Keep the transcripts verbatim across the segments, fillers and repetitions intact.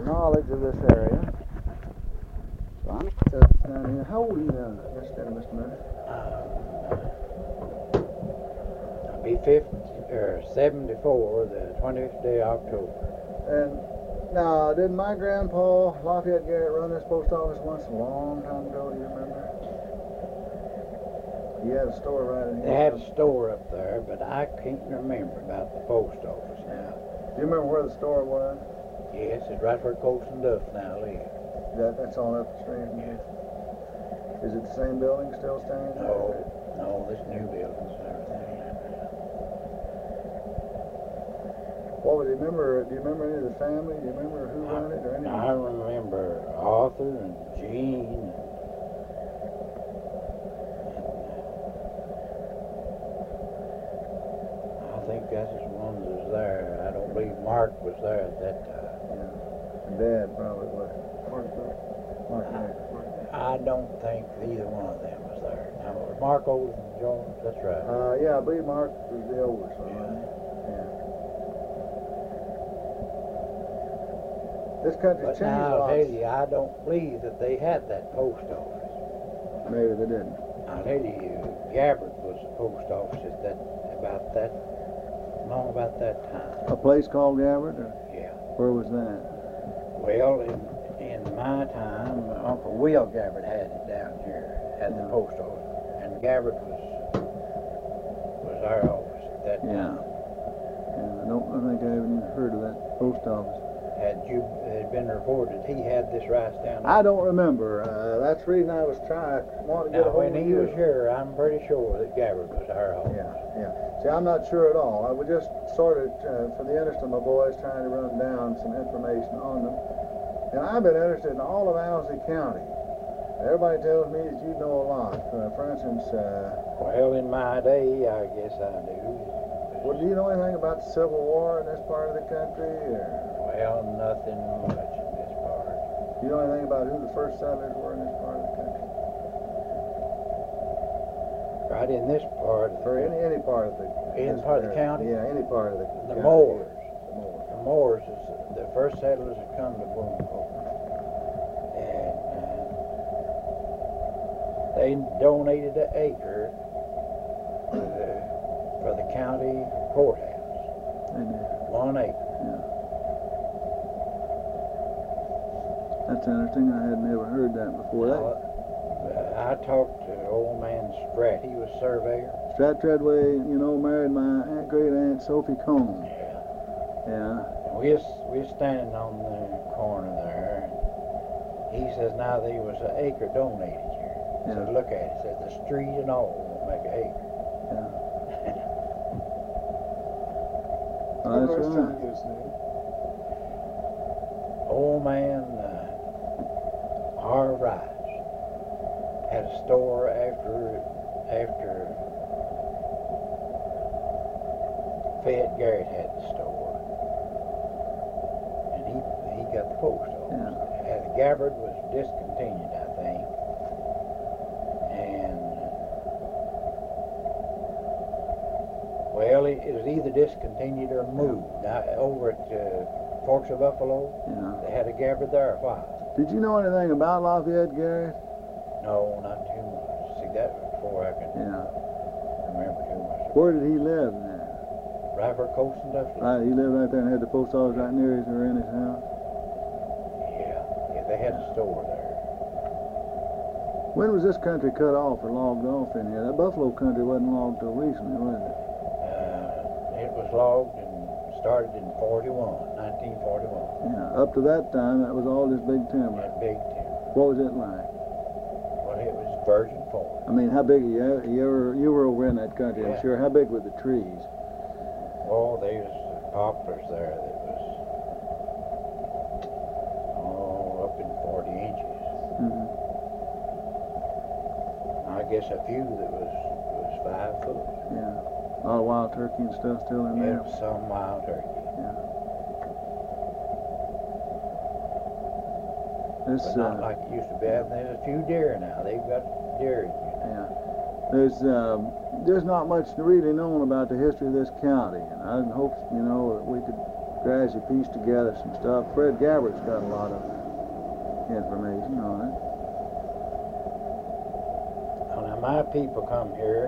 uh, knowledge of this area. So I'm uh, down here. How old are you now, yesterday, Mister Miller? Uh, I'll be fifty or seventy-four the twentieth day of October. And now, didn't my grandpa Lafayette Garrett run this post office once a long time ago? Do you remember? He had a store right in here. They had a store up there, but I can't remember about the post office now. Do you remember where the store was? Yes, it's right where Colson Duff now lives. That that's all up the street. Yes. Is it the same building still standing? No, no, this new buildings and everything. What would you remember? Do you remember any of the family? Do you remember who I, ran it or anything? I remember Arthur and Jean. And, and I think that's the ones that was there. I don't believe Mark was there at that time. Yeah. And Dad probably was. Mark, Mark, Mark. I don't think either one of them was there. Now, was Mark older than George? That's right. Uh, yeah, I believe Mark was the oldest one. Yeah. Right? Yeah. This country's But changed now, I'll lots. tell you, I don't believe that they had that post office. Maybe they didn't. I'll tell you, Gabbard was the post office at that, about that, long about that time. A place called Gabbard? Or Yeah. where was that? Well, in, in my time, Uncle Will Gabbard had it down here, had the Yeah. post office. And Gabbard was, was our office at that Yeah. time. Yeah, I don't I think I even heard of that post office. Had you, it had been reported he had this rice down there. I don't remember. Uh, that's the reason I was trying, wanting to get Now, a hold when of he you. was here, I'm pretty sure that Gabbard was our office. Yeah, yeah. See, I'm not sure at all. I was just sort of, uh, for the interest of my boys, trying to run down some information on them. And I've been interested in all of Alsea County. Everybody tells me that you know a lot. Uh, for instance, uh, Well, in my day, I guess I do. well, do you know anything about the Civil War in this part of the country? Or Well, nothing much in this part. do you know anything about who the first settlers were in this part of the country? Right in this part, For any any part of the In this part of the area. county? Yeah, any part of the the county. Moors. The Moors. The Moors is the first settlers that come to Boonville. And uh, they donated an acre for the, for the county courthouse. They did. One acre. Yeah. That's interesting. I had never heard that before. Now, That, uh, I talked to old man Spratt. He was surveyor. Strat Treadway, you know, married my aunt, great aunt Sophie Cone. Yeah. Yeah. And we're, we're standing on the corner there. And he says, now there was an acre donated here. I Yeah. said, look at it. He said, the street and all won't make an acre. Yeah. Oh, that's right. Old man uh, Harv Rice had a store after after Fayette Garrett had the store, and he he got the post office. Yeah. And Gabbard was discontinued, I think, and well, it, it was either discontinued or moved. Now, over at uh, Forks of Buffalo, Yeah. they had a Gabbard there a while. Did you know anything about Lafayette Garrett? No, not too much. See, that was before I can Yeah. remember too much. Where did he live then? Right where Colson Duff lived. Right, he lived right there and had the post office right near his or in his house. Yeah, yeah, they had a store there. When was this country cut off or logged off in here? That Buffalo country wasn't logged till recently, was it? Uh, it was logged and started in forty-one, nineteen forty-one. Yeah. Up to that time, that was all this big timber. That big timber. What was it like? Well, it was virgin forest. I mean, how big? You, you were you were over in that country, I'm Yeah. sure. How big were the trees? Oh, there was poplars there that was oh up in forty inches. Mm-hmm. I guess a few that was was five foot. Yeah. A lot of wild turkey and stuff still in there. Yeah, some wild turkey. Yeah. This, But not uh, like it used to be. There's a few deer now. They've got deer. yeah. There's um, there's not much really known about the history of this county, and I hope you know that we could gradually pieced together some stuff. Fred Gabbert's got a lot of information on it. Well, now my people come here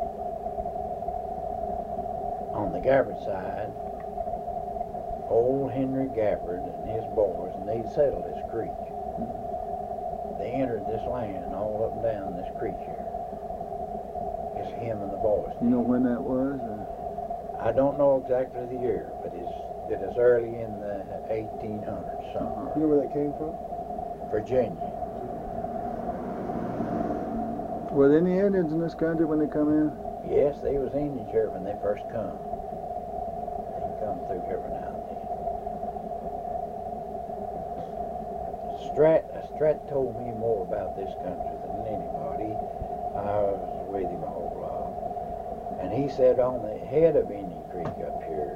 on the Gabbard side. Old Henry Gabbard and his boys, and they settled this creek. They entered this land all up and down this creek here. It's him and the boys. You know when that was? Or? I don't know exactly the year, but it's it is early in the eighteen hundreds. Something. You know where that came from? Virginia. Were there any Indians in this country when they come in? Yes, they was Indians here when they first come. They come through here every now and then. Strat, Strat told me more about this country than anybody. I was with him a whole lot. And he said on the head of Indian Creek up here,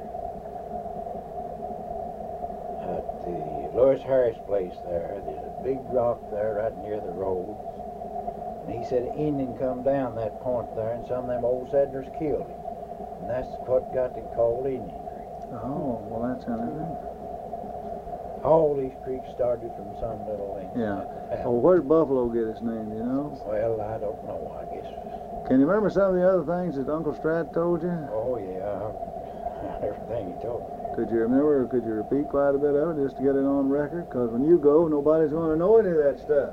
at the Lewis Harris place there, there's a big rock there right near the road. And he said an Indian come down that point there, and some of them old settlers killed him. And that's what got it called Indian Creek. Oh, well, that's how it is. All these creeks started from some little lake. Yeah. Well, where did Buffalo get its name, you know? Well, I don't know, I guess. Can you remember some of the other things that Uncle Strat told you? Oh, yeah. Everything he told me. Could you remember, or could you repeat quite a bit of it just to get it on record? Because when you go, nobody's going to know any of that stuff.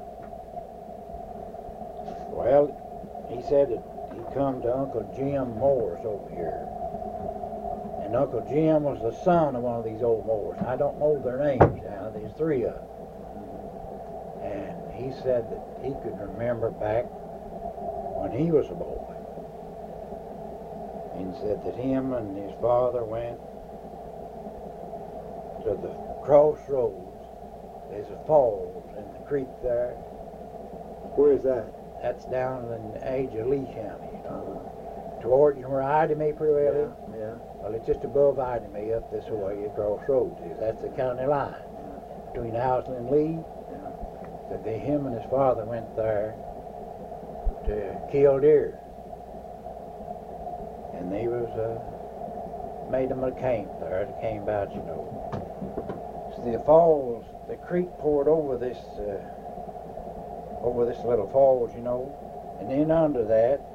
Well, he said that he come to Uncle Jim Moore's over here. And Uncle Jim was the son of one of these old Moors. I don't know their names now. There's three of them. And he said that he could remember back when he was a boy. And said that him and his father went to the crossroads. There's a falls in the creek there. Where is that? That's down in the edge of Lee County, you know. Towards where Idemay pretty well is. Yeah. Well, it's just above Idemay up this way across roads is. That's the county line between Housley and Lee. Yeah. So the, him and his father went there to kill deer. And they was uh, made them a camp there. They came about, you know. So the falls, the creek poured over this, uh, over this little falls, you know. And then under that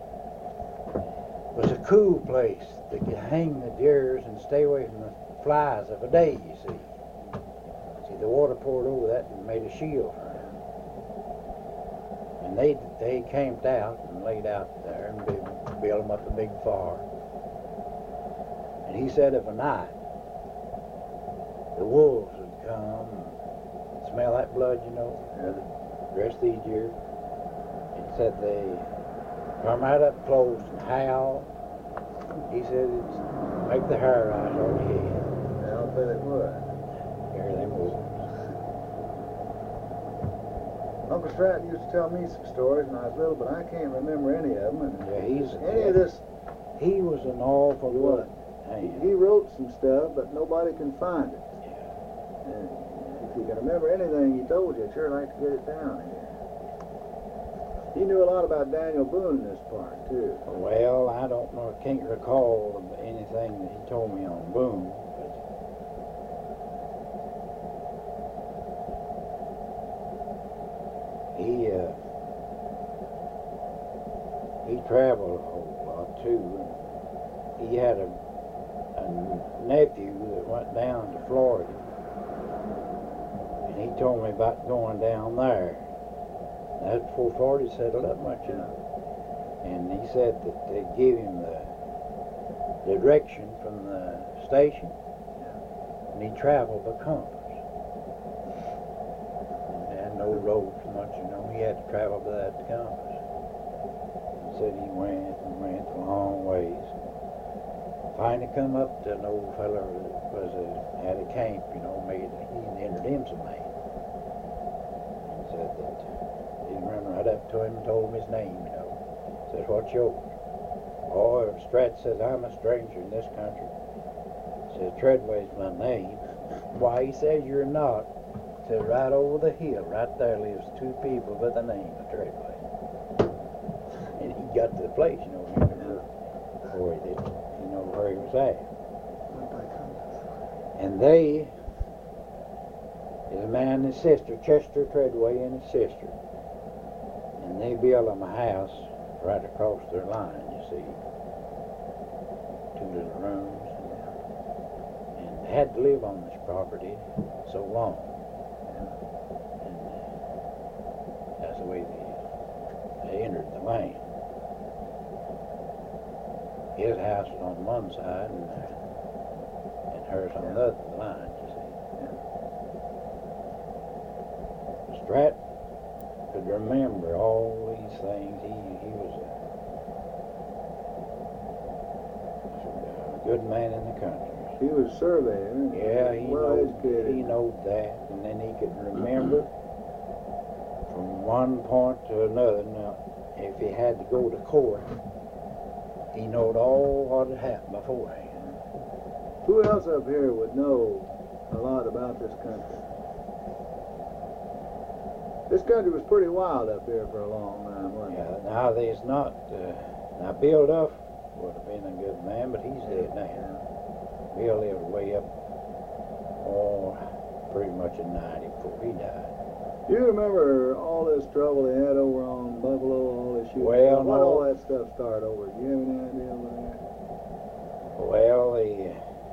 was a cool place that could hang the deers and stay away from the flies of a day, you see. See, the water poured over that and made a shield for them. And they they camped out and laid out there and built, built them up a big fire. And he said of a night, the wolves would come and smell that blood, you know, the rest of these deer. He said they come right up close and howl. He said it's make the hair rise on your head. Yeah, I'll bet it would. Hear them wolves. Uncle Stratton used to tell me some stories when I was little, but I can't remember any of them. And Yeah, he's any of this, He was an awful He good was. man. he wrote some stuff, but nobody can find it. Yeah. And if you can remember anything he told you, I'd sure like to get it down here. He knew a lot about Daniel Boone in this part, too. Well, I don't know, I can't recall anything that he told me on Boone, but he, uh, he traveled a whole lot too. And he had a, a nephew that went down to Florida, and he told me about going down there. That's before Florida settled up much, you know. And he said that they gave him the, the direction from the station, and he traveled by compass. And had no road so much, you know. He had to travel by that compass. He said he went and went a long ways. Finally come up to an old feller that was a, had a camp, you know, made he entered him some land. And said that he ran right up to him and told him his name, you know. Said, what's yours? Oh, Strat says, I'm a stranger in this country. Says, Treadway's my name. Why, he says, you're not. Said, right over the hill, right there lives two people by the name of Treadway. And he got to the place, you know, he knew where he did, you know, where he was at. And they, the man and his sister, Chester Treadway and his sister, and they built them a house right across their line, you see. Two little rooms. And they had to live on this property so long. And uh, that's the way they, they entered the land. His house was on one side and, and hers on the other line, you see. Strat could remember all these things. He, he was a, a good man in the country. He was surveying. Yeah, he well knowed, educated. he knowed that, and then he could remember from one point to another. Now, if he had to go to court, he knowed all what had happened beforehand. Who else up here would know a lot about this country? This country was pretty wild up here for a long time, wasn't it? Yeah, now there's not, uh, now Bill Duff would have been a good man, but he's dead now. Bill lived way up, oh, pretty much in ninety before he died. You remember all this trouble they had over on Buffalo, all this shooting? Well, what no. all that stuff started over? Do you have any idea over there? Well, the,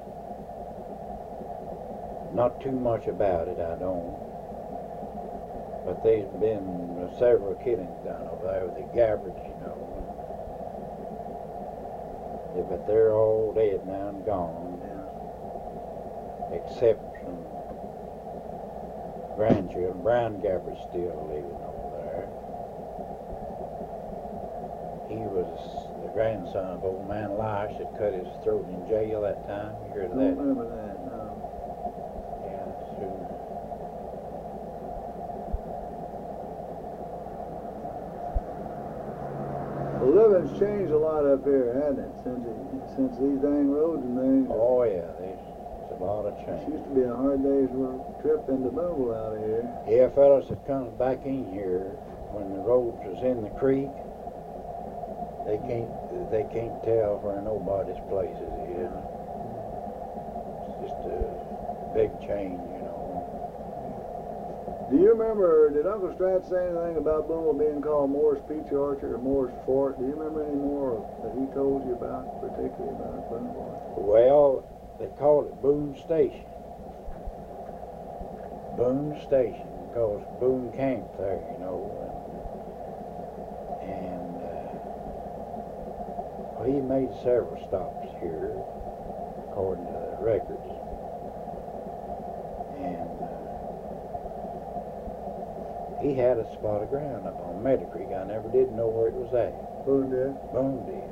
not too much about it, I don't. But there's been uh, several killings done over there with the Gabbards, you know. Yeah, but they're all dead now and gone, except some grandchildren. Brown Gabbard's still living over there. He was the grandson of old man Lice that cut his throat in jail that time. You heard of I that? don't remember that, no. Yeah, that's true. Well, living's changed a lot up here, hasn't it, since it, since these dang roads and things? Oh yeah, there's, there's a lot of It change. used to be a hard day's work trip into Boonville out of here. Yeah, fellas that comes back in here when the roads was in the creek, they can't they can't tell where nobody's place is. It's just a big change, you know. Do you remember, did Uncle Strat say anything about Boonville being called Moore's Peach Orchard or Moore's Fort? Do you remember any more that he told you about, particularly about Boonville? Well, they called it Boone Station. Boone Station, because Boone camped there, you know. And uh, well, he made several stops here, according to the records. And uh, he had a spot of ground up on Meadow Creek. I never did know where it was at. Boone did? Boone did.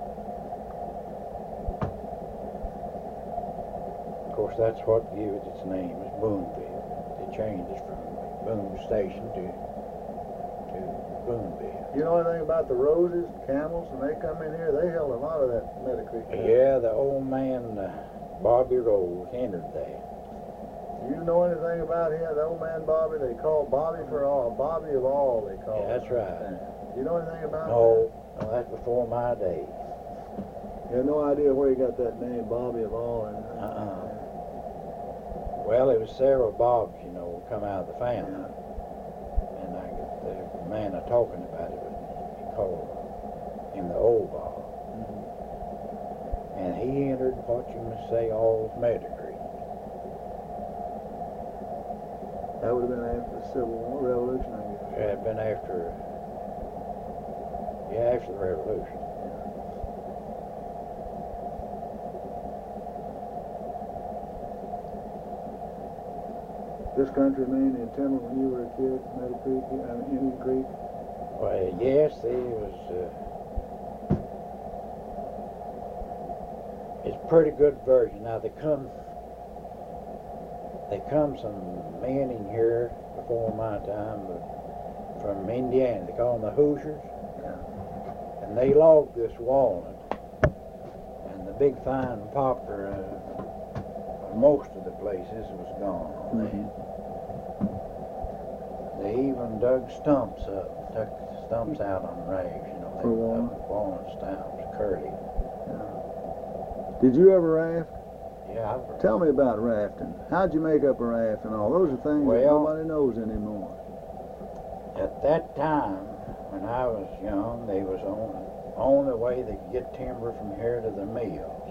Of course, that's what gave it its name, is Booneville. They changed it from Boone Station to to Booneville. You know anything about the Roses, camels, when they come in here? They held a lot of that Meadow Creek. Yeah, the old man, uh, Bobby Rose, entered there. Do you know anything about him, the old man Bobby? They call Bobby for all, Bobby of all, they call Yeah, that's him. right. You know anything about No, no, that's before my day. You have no idea where he got that name, Bobby of all. And, Uh-uh. Well, there was several Bobs, you know, come out of the family. And I got the man a talking about it, he called him the old Bob. Mm-hmm. And he entered what you must say all of Meadow Creek. That would have been after the Civil War Revolution, I guess. It had been after, yeah, after the Revolution. This country mainly in timber when you were a kid, Meadow Creek, I mean, Indian Creek. Well, yes, there was, uh, it's a pretty good version. Now, they come, they come some men in here before my time, but from Indiana. They call them the Hoosiers. Yeah. And they logged this walnut. And the big fine poplar, uh, most of the places was gone on Mhm. that. They even dug stumps up, took stumps out on rags, you know. They For dug walnut? walnut stumps, curly. Yeah. Did you ever raft? Yeah, I've Tell me about rafting. How'd you make up a raft and all? Those are things that Well- nobody knows anymore. At that time, when I was young, they was on only way they could get timber from here to the mills,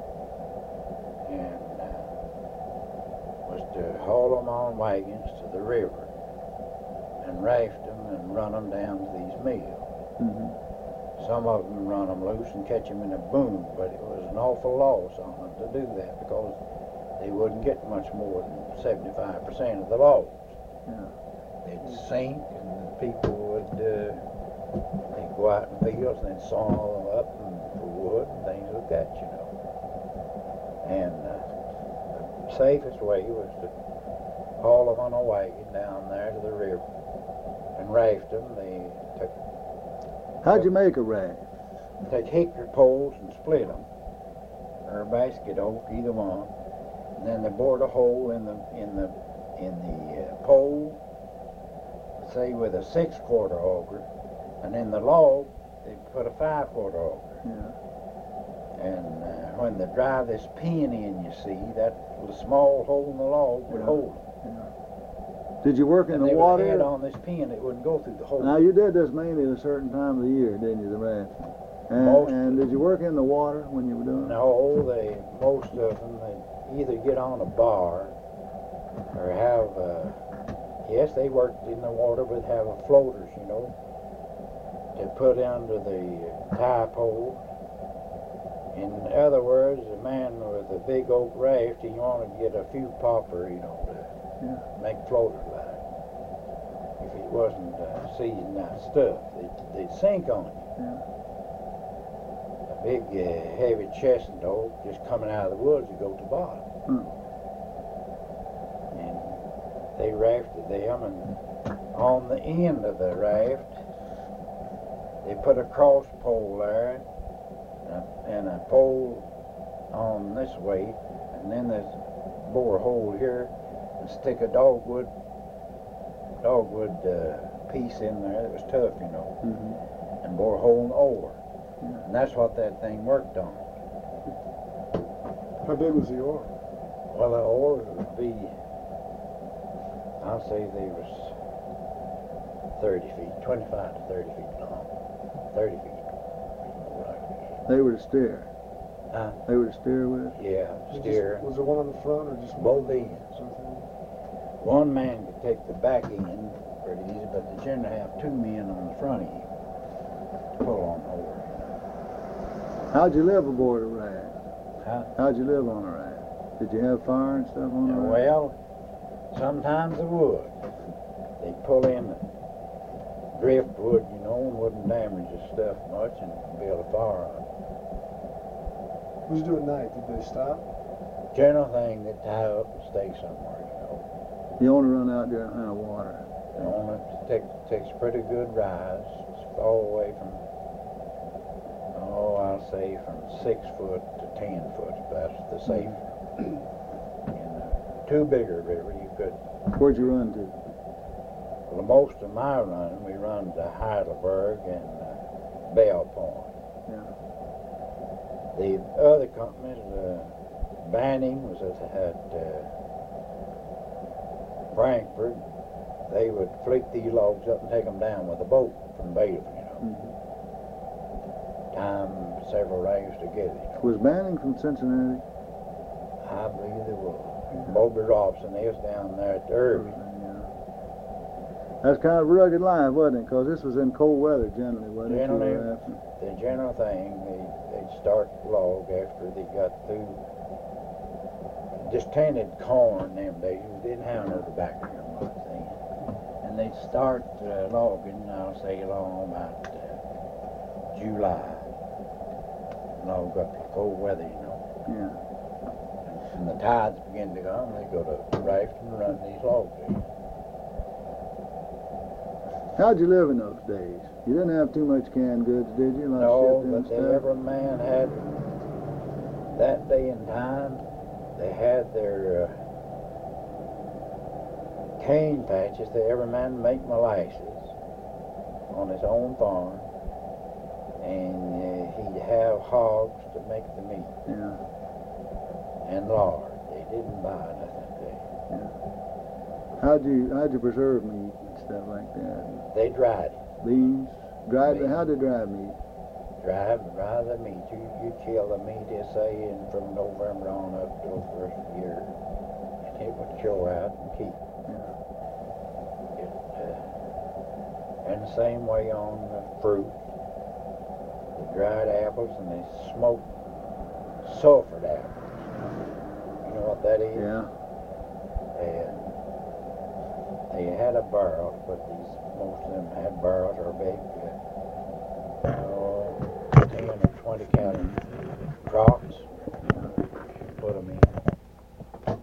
and uh, was to haul them on wagons to the river and raft them and run them down to these mills. Mm-hmm. Some of them run them loose and catch them in a boom, but it was an awful loss on them to do that because they wouldn't get much more than seventy-five percent of the loss. Yeah. They'd sink, and the people would uh, they'd go out in the fields and they'd saw them up and for wood and things like that, you know. And uh, the safest way was to haul them on a wagon down there to the river and raft them. They took How'd you make a raft? take hickory poles and split them, or a basket oak, either one. And then they bored a hole in the in the in the uh, pole, say with a six quarter auger, and in the log they put a five quarter auger. Yeah. And uh, when they drive this pin in, you see that little small hole in the log would Yeah. hold it. Did you work in And the they would water? head on this pin; it wouldn't go through the hole. Now you did this mainly at a certain time of the year, didn't you? The rafting. And, Most- and did you work in the water when you were doing it? No, they most of them they either get on a bar or have. Uh, yes, they worked in the water, but have a floaters, you know, to put under the tie pole. In other words, a man with a big oak raft, he wanted to get a few popper, you know, to Yeah. make floaters like. If it wasn't uh, seasoned out stuff, they'd, they'd sink on it. Yeah. A big, uh, heavy chestnut oak just coming out of the woods would go to the bottom. Hmm. And they rafted them, and on the end of the raft, they put a cross pole there, and a, and a pole on this way, and then there's bore a hole here, and stick a dogwood, dogwood uh, piece in there that was tough, you know, Mm-hmm. and bore a hole in the oar. Yeah. And that's what that thing worked on. How big was the oar? Well, the oars would be, I'll say they was thirty feet, twenty-five to thirty feet long. thirty feet. They were to steer. Huh? They were to steer with. Yeah, Was it steer. Just, was there one on the front or just Both one? ends. Something? One man could take the back end pretty easy, but they generally have two men on the front end to pull on the oar. How'd you live aboard a raft? Huh? How'd you live on a raft? Did you have fire and stuff on the Uh, raft? well, sometimes they would. They'd pull in the driftwood, you know, and wouldn't damage the stuff much and build a fire on it. What did you do at night? Did they stop? General thing, they tie up and stay somewhere, you know. You only run out during high water. And only takes takes a pretty good rise, all the way from, oh, I'll say from six foot to ten foot. That's the safe. In a too bigger river, you could. Where'd you run to? Well, most of my run, we run to Heidelberg and uh, Bell Point. Yeah. The other companies, uh, Banning was at, at uh, Frankfurt. They would flick these logs up and take them down with a boat from Baylor, you know. Mm-hmm. Time several days to get it. You know. Was Banning from Cincinnati? I believe they were. Bobby Robson, they was down there at the Irving. Yeah. That's kind of rugged life, wasn't it? Because this was in cold weather generally, wasn't it? you Generally. were rafting? The general thing, they, they'd start the log after they got through. Just tended corn them days. We didn't have no tobacco here much then. And they'd start uh, logging, I'll say along about uh, July. Log up to cold weather, you know. Yeah. And the tides begin to come, they go to raft and run these logs in. How'd you live in those days? You didn't have too much canned goods, did you? Like No, shipping and but they, stuff? every man had, that day and time, they had their uh, cane patches. They every man make molasses on his own farm, and uh, he'd have hogs to make the meat. Yeah. and lard. They didn't buy nothing there. How'd you how'd you preserve meat and stuff like that? They dried it. Beans, dried. Beans. How to dry meat? Dry, dry the meat. You, you chill the meat, they say, in from November on up till the first year. And it would chill out and keep. Yeah. It, uh, and the same way on the fruit. The dried apples, and they smoked sulfured apples. You know what that is? Yeah. And they had a barrel, but these most of them had barrels or big, uh, oh, ten or twenty gallon troughs. Put them in.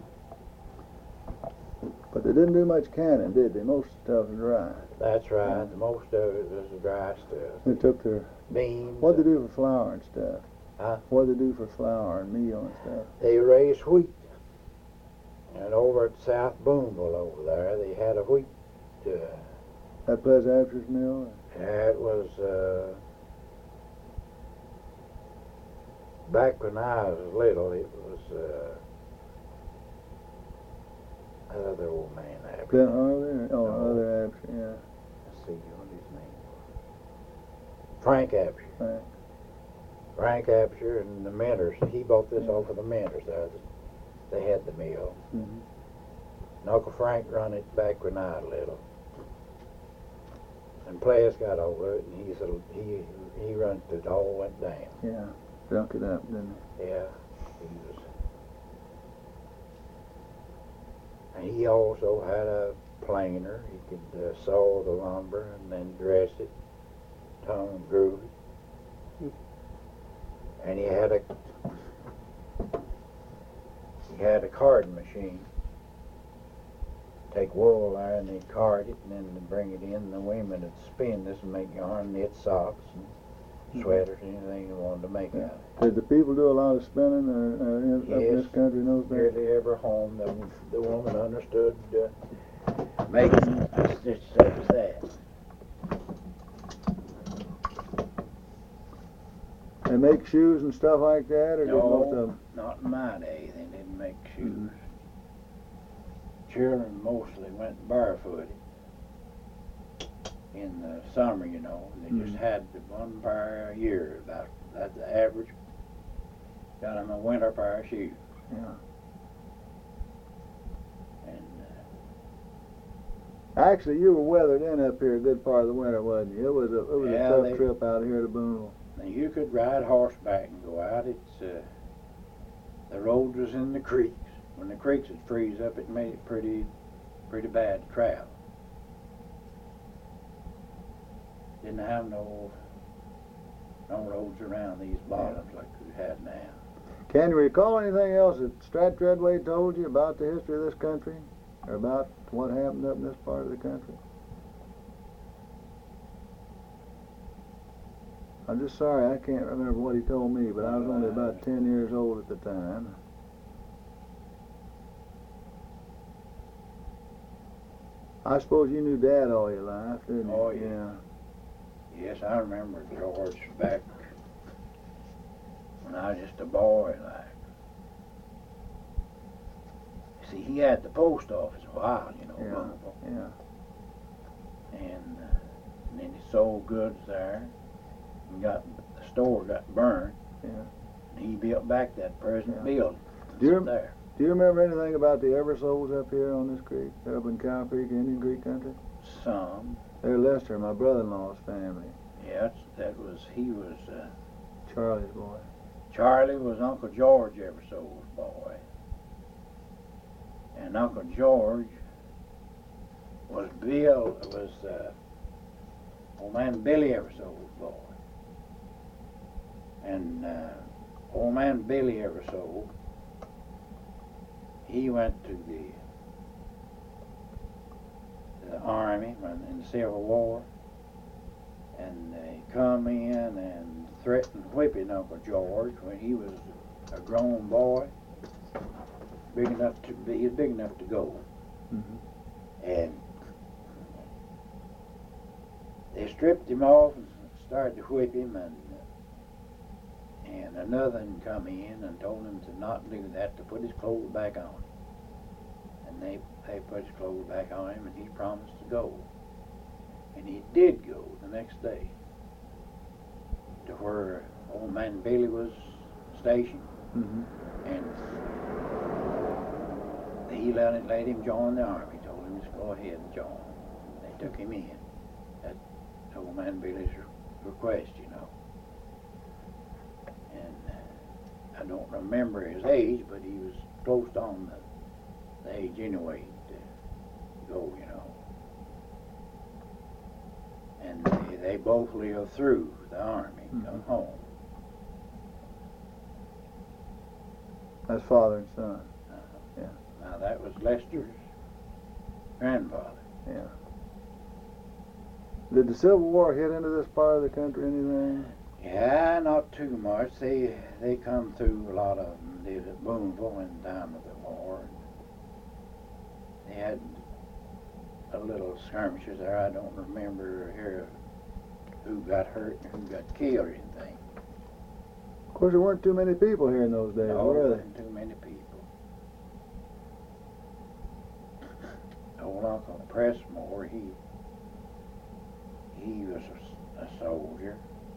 But they didn't do much canning, did they? Most stuff was dry. That's right. Most of it was the dry stuff. They took their. Beans. What'd they do for flour and stuff? Huh? What'd they do for flour and meal and stuff? They raised wheat. And over at South Boonville over there, they had a wheat. Uh, That Pleasant Apture's mill? it was uh, back when I was little. It was uh, that other old man there. Clint Harvey? Oh, No. other Apture, yeah. Let's see what his name was. Frank Apture. Frank. Frank Apture and the Minters. He bought this off of the Minters there. They had the mill. Mm-hmm. And Uncle Frank run it back when I was little. And Players got over it, and he's a, he he run it, it all went down. Yeah. Drunk it up, didn't Yeah, he was. And he also had a planer. He could uh, saw the lumber and then dress it, tongue and groove it. And he had a he had a carding machine. Take wool there and they'd card it and then they'd bring it in and the women would spin this and make yarn, knit socks and sweaters, anything you wanted to make out of it. they? Did the people do a lot of spinning or, or in, up in Yes. this country in those days? Nearly every home, the, the woman understood uh, making a stitch such as that. They make shoes and stuff like that, or did most of No, them? not in my day. They didn't make shoes. Mhm. Children mostly went barefooted in the summer, you know. They just Mhm. had one pair a year, about that's the average. Got them a winter pair of shoes. Yeah. And Actually, you were weathered in up here a good part of the winter, wasn't you? It was a it was Yeah, a tough they- trip out here to Boonville. uh, you could ride horseback and go out. It's uh, the road was in the creeks. When the creeks would freeze up, it made it pretty, pretty bad to travel. Didn't have no, no roads around these bottoms like we had now. Can you recall anything else that Strat Treadway told you about the history of this country, or about what happened up in this part of the country? I'm just sorry I can't remember what he told me, but I was only about ten years old at the time. I suppose you knew Dad all your life, didn't you? Oh, yeah. Yes, I remember George back when I was just a boy, like. See, he had the post office a while, you know, Yeah, Boonville. yeah. And, uh, and then he sold goods there. And got the store got burned. Yeah. And he built back that present Yeah. building. Do you It's rem- there? Do you remember anything about the Eversoles up here on this creek, up in Cow Creek, Indian Creek country? Some. They're Lester, my brother-in-law's family, Yeah, that's, that was, he was, uh, Charlie's boy. Charlie was Uncle George Eversole's boy. And Uncle George was Bill, was, uh, old man Billy Eversole's boy. And, uh, old man Billy Eversole, he went to the, the Army in the Civil War, and they come in and threatened whipping Uncle George when he was a grown boy, big enough to be, he was big enough to go, Mm-hmm. and they stripped him off and started to whip him, and And another one come in and told him to not do that, to put his clothes back on. And they, they put his clothes back on him, and he promised to go. And he did go the next day to where old man Billy was stationed. Mm-hmm. And he let, it, let him join the army, told him to go ahead and join. They took him in at old man Billy's request, you know. And uh, I don't remember his age, but he was close on the, the age anyway to go, you know. And they, they both lived through the army, mm-hmm. come home. That's father and son. Uh, yeah. Now that was Lester's grandfather. Yeah. Did the Civil War hit into this part of the country anything? Yeah, not too much. They they come through, a lot of them did at Boonville in the time of the war. They had a little skirmishes there. I don't remember here who got hurt and who got killed or anything. Of course, there weren't too many people here in those days, No, were there there? weren't too many people. Old Uncle Pressmore, he he was a, a soldier.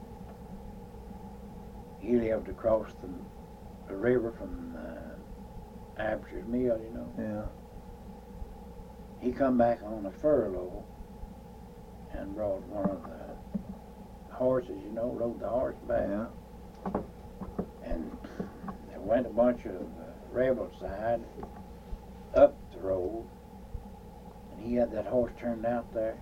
He lived across the, the river from uh, Absher's Mill, you know. Yeah. He come back on a furlough and brought one of the horses, you know, rode the horse back. Yeah. And there went a bunch of uh, rebel side up the road, and he had that horse turned out there,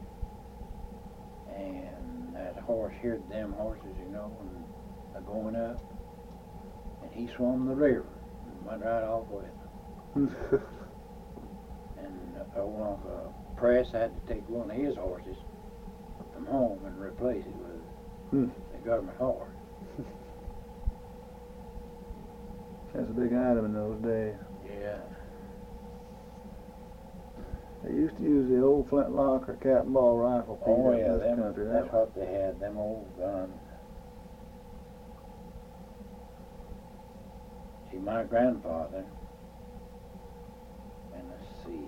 and that horse heard them horses, you know, and uh, going up, and he swam the river and went right off with them. And uh, old Uncle Press had to take one of his horses from home and replace it with Hmm. the government horse. That's a big item in those days. Yeah. They used to use the old flintlock or cap and ball rifle feet Oh up yeah, in this them, country. that's That- what they had, them old guns. See, my grandfather, and let's see,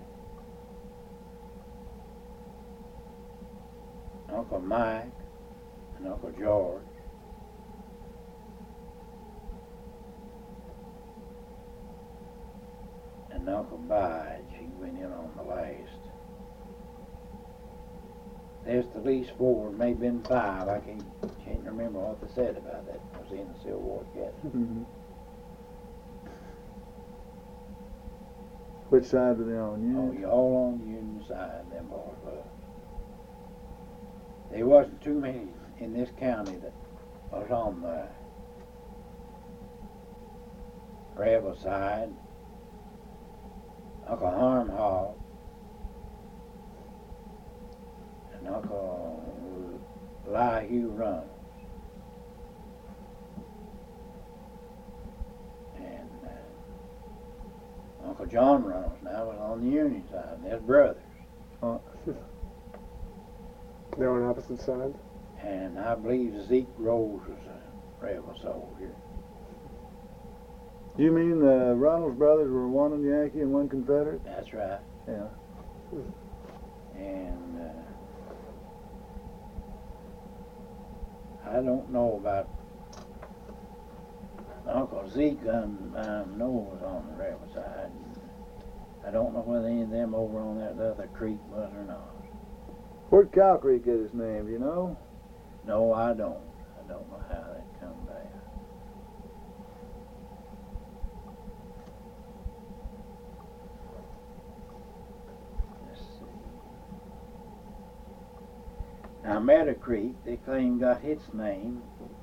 Uncle Mike and Uncle George, and Uncle Bige, he went in on the last. There's the least four, maybe been five. I can't, can't remember what they said about that. I was in the Civil War together. Mhm. Which side were they on? Oh, You? you all on the Union side, them boys was. There wasn't too many in this county that was on the rebel side. Uncle Harm Hall and Uncle Elihu Runnels. And uh, Uncle John Runnels now was on the Union side. They're brothers. Oh. They're on opposite sides? And I believe Zeke Rose was a rebel soldier. Do you mean the Runnels brothers were one in Yankee and one Confederate? That's right. Yeah. And uh, I don't know about Uncle Zeke. Um, I know was on the rebel side. I don't know whether any of them over on that other creek was or not. Where'd Cow Creek get its name, do you know? No, I don't. I don't know how that come back. Let's see. Now, Meadow Creek, they claim got its name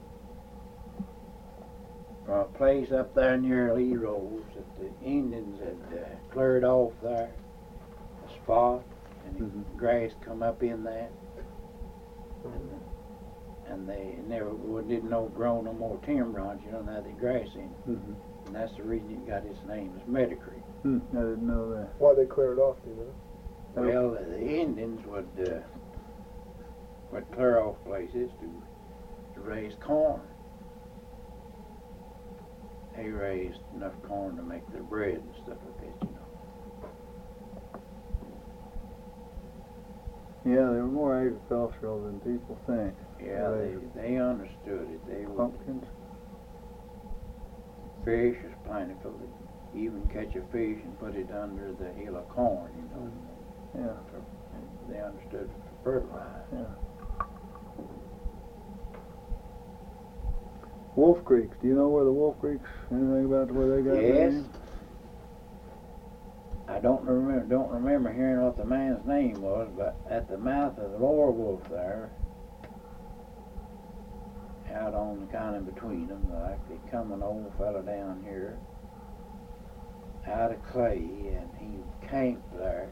from a place up there near Lee Rose that the Indians had uh, cleared off there, a spot, and the Mhm. grass come up in that. And, and they never well, didn't know grow no more timber on it, you know, now they grass in it. Mm-hmm. And that's the reason it got its name, is Meadow Creek. Hmm. I didn't know that. Why they clear it off, do you know? Well, the Indians would uh, would clear off places to, to raise corn. they raised enough corn to make their bread and stuff like that, you know. Yeah, they were more agricultural than people think. Yeah, they, they understood it. They would Pumpkins. fish is plentiful. They even catch a fish and put it under the hill of corn, you know. Yeah. For, they understood it for fertilizer. Yeah. Wolf Creeks. Do you know where the Wolf Creeks? Anything about where they got their Yes. name? I don't remember don't remember hearing what the man's name was, but at the mouth of the Lower Wolf there, out on the kind of between them, like they come an old fella down here out of Clay, and he camped there,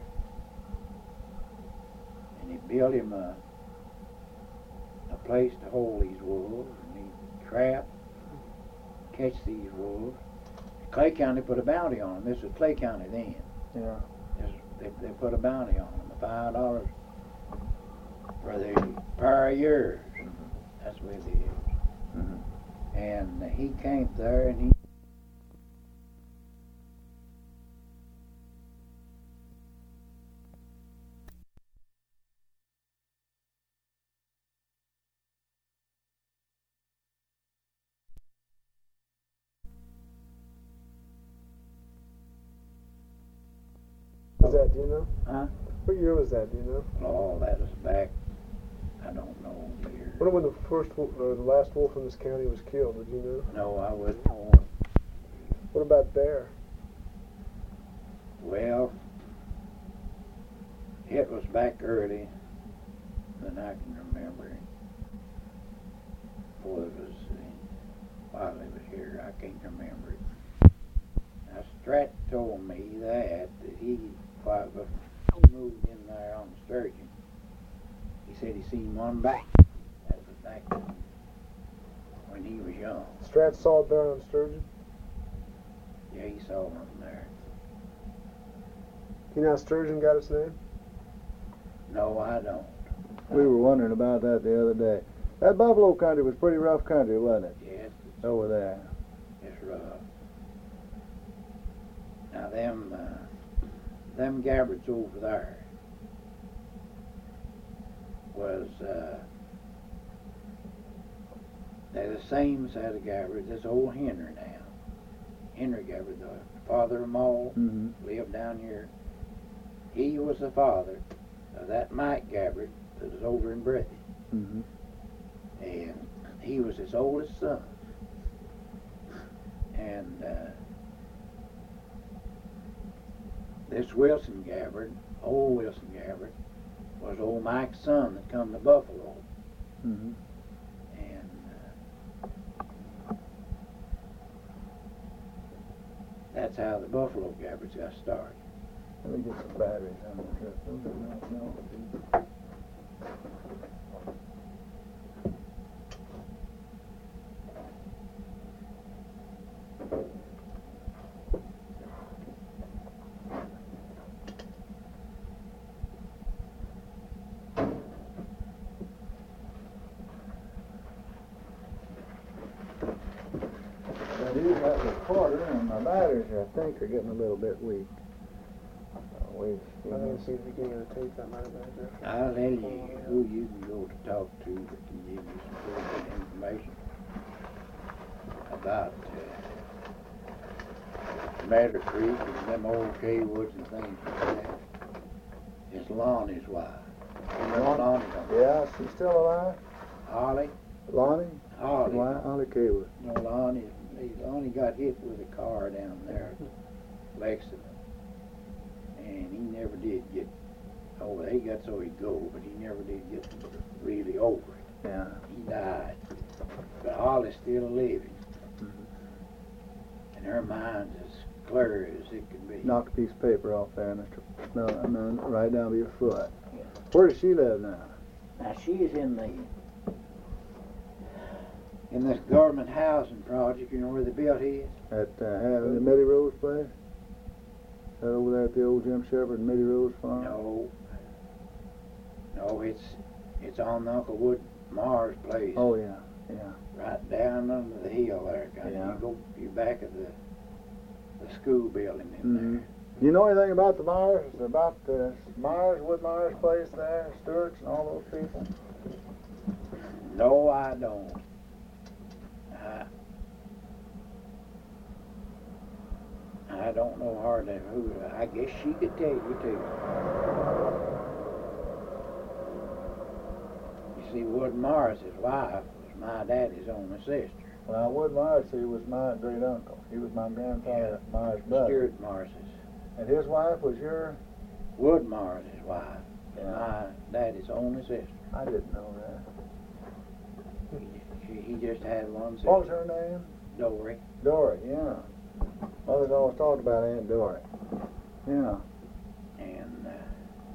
and he built him a a place to hold these wolves, and he trap, catch these wolves. Clay County put a bounty on them. This was Clay County then. Yeah. This, they, they put a bounty on them, five dollars for the prior years. That's what it is. Mm-hmm. And he camped there, and he Was that, do you know? Huh? What year was that, do you know? Oh, that was back, I don't know the year. When when the first wolf, or the last wolf in this county was killed, did you know? No, I wouldn't know. What about bear? Well, it was back early than I can remember. Before it was, uh, while they was here, I can't remember it. Now, Strat told me that, that he, while he moved in there on the sturgeon, he said he seen one back. That was back when he was young. Strat saw a bear on sturgeon? Yeah, he saw one there. You know how sturgeon got its name? No, I don't. We were wondering about that the other day. That Buffalo country was pretty rough country, wasn't it? Yes, Over there. it's rough. Now them, uh, them Gabbards over there was, uh, they're the same set of Gabbards as old Henry now. Henry Gabbard, the father of them all, Mm-hmm. lived down here. He was the father of that Mike Gabbard that was over in Breathitt. Mm-hmm. And he was his oldest son. And uh, this Wilson Gabbard, old Wilson Gabbard, was old Mike's son that come to Buffalo. Mm-hmm. And uh, that's how the Buffalo Gabbards got started. Let me get some batteries on the trip. Those are not melted. I use that recorder, and my batteries, I think, are getting a little bit weak. Uh, wait, I think it's the beginning of the tape that might have been different. I'll tell you who you can go to talk to that can give you some pretty good information about uh, Meadow Creek and them old K-Woods and things like that. It's Lonnie's wife. You know Lonnie, don't you? Yeah, she's still alive? Holly? Lonnie? Holly. Why? Holly Kaywood. No, Lonnie, Lonnie got hit with a car down there at Lexington. And he never did get over it. He got so he'd go, but he never did get really over it. Yeah. He died. But Holly's still living. Mm-hmm. And her mind's as clear as it can be. Knock a piece of paper off there, Mister No, I mean, right down to your foot. Yeah. Where does she live now? Now she's in the in this government housing project, you know where the built is? At uh, the Mitty Rose place? Is that over there at the old Jim Shepherd and Mitty Rose farm? No. No, it's it's on the Uncle Wood Mars place. Oh, yeah. Yeah. Right down under the hill there. Kind Yeah. of. You go, you back of the the school building in Mhm. there. You know anything about the Myers? About the Myers, Wood Myers place there, Stewart's and all those people? No, I don't. I, I don't know hardly who. I guess she could tell you too. You see, Wood Morris, his wife, was my daddy's only sister. Well, Wood Myers, he was my great uncle. He was my grandfather Myers' brother. Stuart Morris's. And his wife was your? Wood Morris, his wife. Yeah. My daddy's only sister. I didn't know that. He, he just had one sister. What was her name? Dory. Dory, yeah. Mother's always talked about Aunt Dory. Yeah. And uh,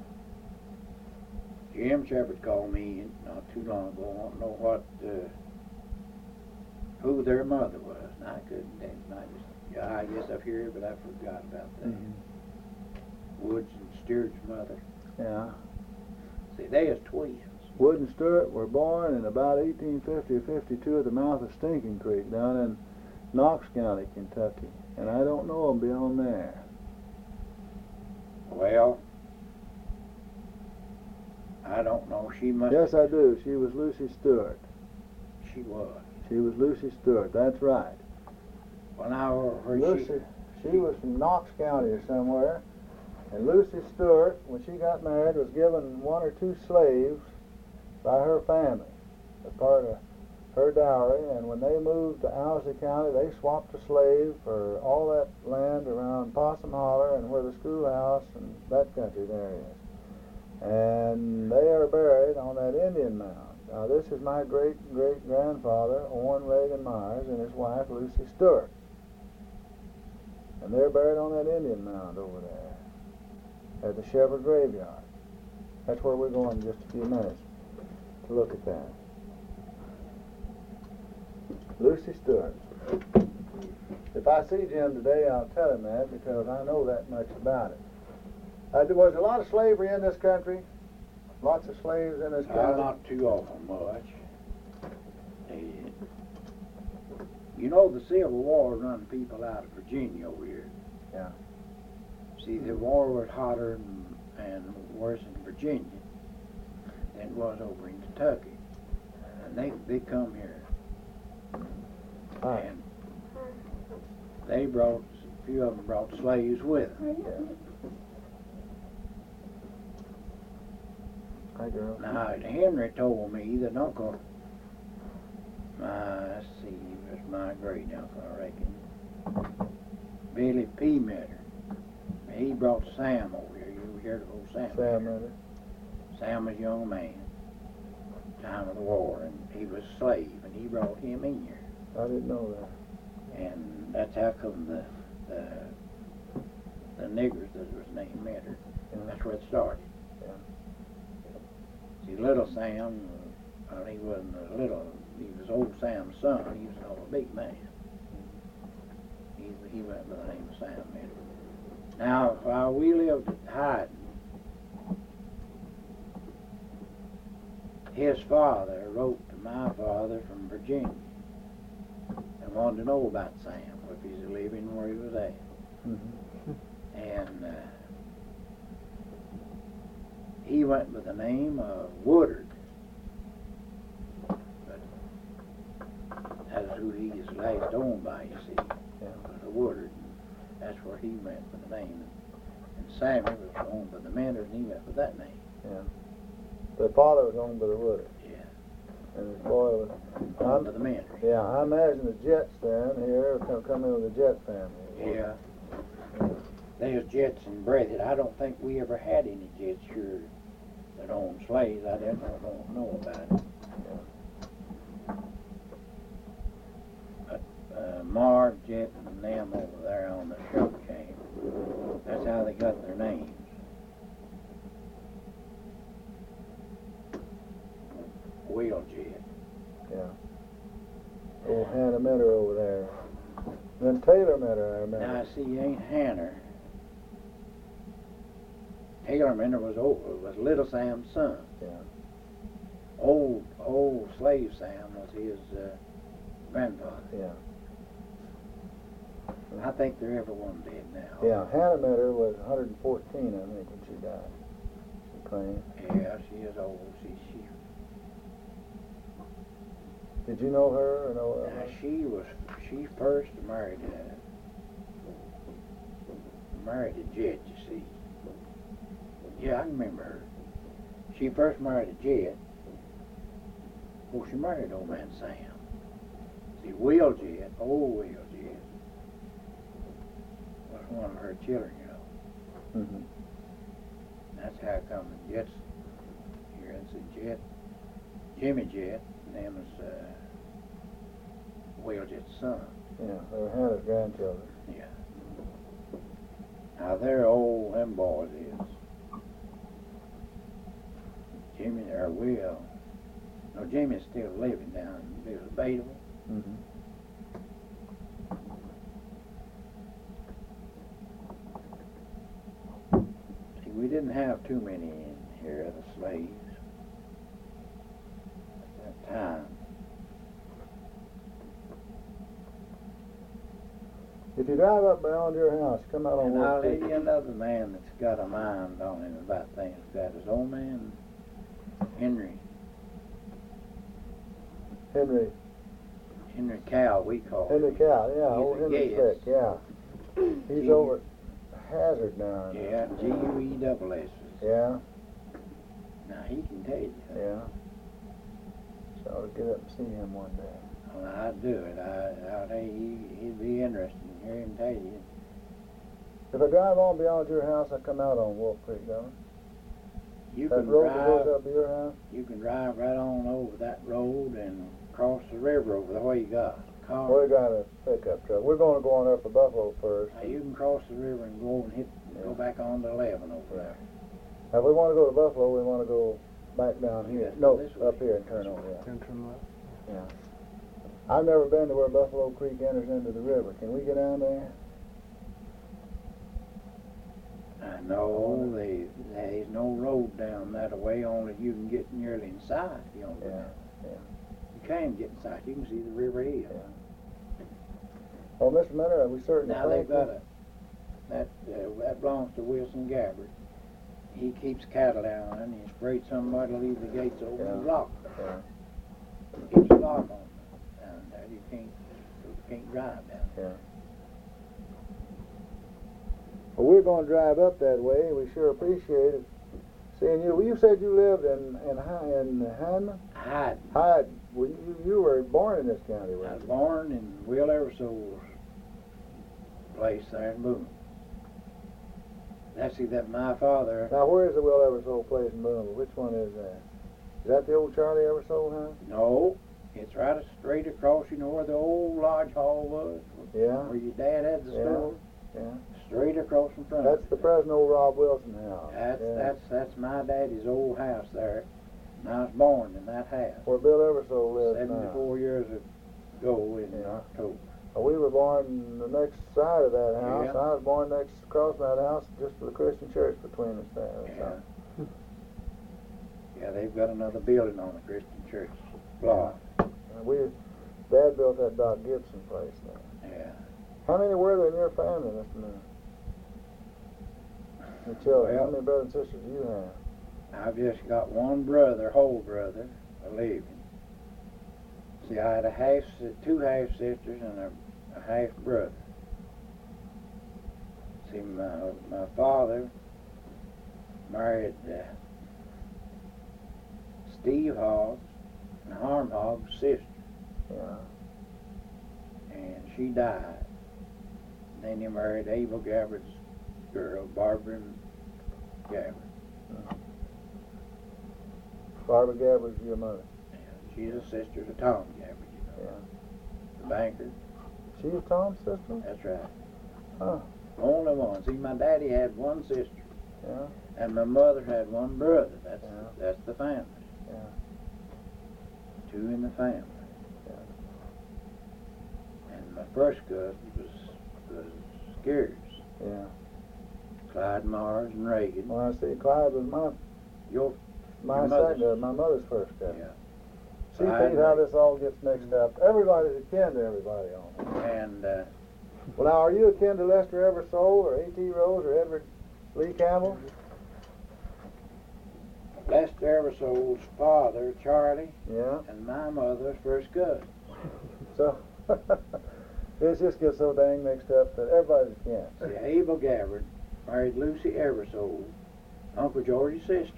Jim Shepard called me not too long ago, wanting to know what, uh, who their mother was. And I couldn't tell him. I just, yeah, I guess I've heard it, but I forgot about that. Mhm. Woods and Stewart's mother. Yeah. See, they is twins. Wood and Stewart were born in about eighteen fifty or fifty-two at the mouth of Stinking Creek down in Knox County, Kentucky. And I don't know them beyond there. Well, I don't know. She must. Yes, I do. She was Lucy Stewart. She was. She was Lucy Stewart. That's right. Well, now her Lucy, she was from Knox County or somewhere. And Lucy Stewart, when she got married, was given one or two slaves by her family as part of her dowry. And when they moved to Owsley County, they swapped a slave for all that land around Possum Holler and where the schoolhouse and that country there is. And they are buried on that Indian mound. Now, this is my great-great-grandfather, Owen Reagan Myers, and his wife, Lucy Stewart. And they're buried on that Indian mound over there at the Shepherd Graveyard. That's where we're going in just a few minutes to look at that. Lucy Stewart. If I see Jim today, I'll tell him that because I know that much about it. Uh, there was a lot of slavery in this country. Lots of slaves in this Uh, country. not too awful much. And, you know, the Civil War run people out of Virginia over here. Yeah. See, the war was hotter and, and worse in Virginia than it was over in Kentucky. And they, they come here. Right. And they brought, a few of them brought slaves with them. Yeah. Hi, girl. Now, Henry told me that Uncle, my, let's see, he was my great uncle, I reckon, Billy Peametter. He brought Sam over here. You ever heard of old Sam? Sam Miller. Sam was a young man, time of the war, and he was a slave, and he brought him in here. I didn't know that. And that's how come the, the, the niggers that was named Metter. Yeah. That's where it started. Yeah. See, little Sam, well, he wasn't a little, he was old Sam's son. He was a big man. He, he went by the name of Sam Metter. Now, while we lived at Hyden, his father wrote to my father from Virginia and wanted to know about Sam, if he's living where he was at. Mm-hmm. And uh, he went by the name of Woodard. But that's who he is last owned by, you see, Yeah. was a Woodard. That's where he went by the name. And Sammy was owned by the Manners, and he went by that name. Yeah. The father was owned by the Woodard. Yeah, And his boy was. owned by the Manners. Yeah, I imagine the Jets then here come, come in with the Jet family. Yeah. There's Jets in Breathitt. I don't think we ever had any Jets here that owned slaves. I didn't know, don't know about it. But uh, Marv, Jet, and them over there on the shop chain, that's how they got their names. Will Jet. Yeah. Old Hannah Metter over there. Then Taylor Metter, I remember. Now, see, ain't Hanner. Taylor Minner was over, was Little Sam's son. Yeah. Old, old slave Sam was his uh, grandfather. Yeah. I think they're every one dead now. Yeah, Hannah met her was one hundred fourteen, I think, when she died. She claimed. Yeah, she is old. She, she, Did you know her or know her? now she was, she first married, uh, married a Jet, you see. Yeah, I remember her. She first married a Jet. Well, she married old man Sam. See, Will Jet, old Will Jet, was one of her children, you know. Mm-hmm. That's how come the Jet's here. It's a Jet, Jimmy Jet, and them is uh, Will Jet's son. Yeah, they were Hannah's grandchildren. Yeah. Now they're old, them boys is. Jimmy or Will. No, Jimmy's still living down in Debatable. Mm-hmm. See, we didn't have too many in here, the slaves, at that time. If you drive up beyond your house, come out on And I'll Wolf tell Creek. you another man that's got a mind on him about things. Got his old man, Henry, Henry, Henry Cow, we call Henry him. Cow, yeah, He's old a Henry Gates. Slick, yeah. He's G- over at Hazard now. Yeah, G U E double S. Yeah, Now he can tell you. yeah. So I'll get up and see him one day. Well, I'd do it. I, I'd, he, he'd be interested to hear him tell you. If I drive on beyond your house, I come out on Wolf Creek, don't I? You That can road that goes drive. up to your house? You can drive right on over that road and cross the river over the way you got. Car. We're driving a pickup truck. We're going to go on up to Buffalo first. Now you can cross the river and go and hit, go Yeah. back on to eleven over there. Now, if we want to go to Buffalo, we want to go back down You here. got to No, go this way. up here and turn over. Yeah. Then turn left. Yeah. I've never been to where Buffalo Creek enters into the river. Can we get down there? I know they, there's no road down that way, only you can get nearly inside. You know, Yeah, yeah. you can't get inside. You can see the river here. Yeah. Well, Mister Minner, we certainly Now thank they've got you. a, that, uh, that belongs to Wilson Gabbard. He keeps cattle down and he's afraid somebody will leave the gates open and Yeah. lock them. Yeah, Keeps a lock on them down there. You can't, you can't drive down there. yeah. Well, we're going to drive up that way. We sure appreciate it. Seeing you. Well, you said you lived in in Hy- in Hyndman? Hyde. Hyde. Well, you you were born in this county, I weren't was you? born in Will Eversole's place there in Boone. That's see that my father. Now, where is the Will Eversole place in Boone? Which one is that? Is that the old Charlie Eversole house? No, it's right straight across. You know where the old lodge hall was, Yeah, where your dad had the Yeah. store. yeah. Straight across in front. That's of the it. present old Rob Wilson house. That's yeah. that's that's my daddy's old house there. And I was born in that house. Where Bill Eversole lives now. Seventy-four years ago in Yeah. October. Well, we were born the next side of that house. Yeah. I was born next across from that house, just for the Christian church between us there. Yeah. Yeah, they've got another building on the Christian church block. And we, Dad built that Doc Gibson place there. Yeah. How many were there in your family, Mister Miller? Your children. How Well- many brothers and sisters do you have? I've just got one brother, whole brother, a living. See, I had a half, si- two half sisters and a, a half brother. See, my my father married uh, Steve Hogg, and Harm Hogg's sister, Yeah. and she died. Then he married Abel Gabbard's girl, Barbara Gabbard. Barbara Gabbard's your mother. She's a sister to Tom Gabbard, you know, Yeah. the banker. She's Tom's sister? That's right. Huh. Only one. See, my daddy had one sister, Yeah. and my mother had one brother. That's Yeah. that's the family. Yeah. Two in the family. Yeah. And my first cousin was was Scares, Yeah. Clyde Mars and Reagan. Well, I see Clyde was my Your My Your mother's- second, uh, my mother's first cousin. Yeah. See, I Pete, how agree. this all gets mixed up. Everybody's akin to everybody on it. And uh, Well, now, are you akin to Lester Eversole or A T Rose or Edward Lee Campbell? Lester Eversole's father, Charlie, Yeah. and my mother's first cousin. So, it just gets so dang mixed up that everybody's akin. See, Abel Gabbard married Lucy Eversole, Uncle George's sister.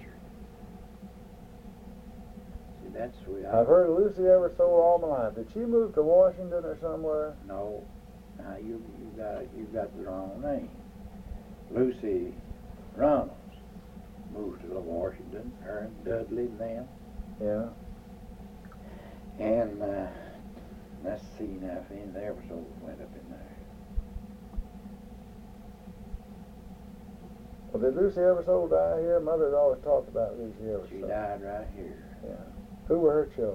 See, that's we. I've heard of Lucy Eversole all my life. Did she move to Washington or somewhere? No, now you you got you got the wrong name. Lucy Reynolds moved to Washington, her and Dudley and them. Yeah. And uh, let's see now if any of the Eversoles went up in there. Well, did Lucy Eversole die here? Mother's always talked about Lucy Eversole. She died right here. Yeah. Who were her children?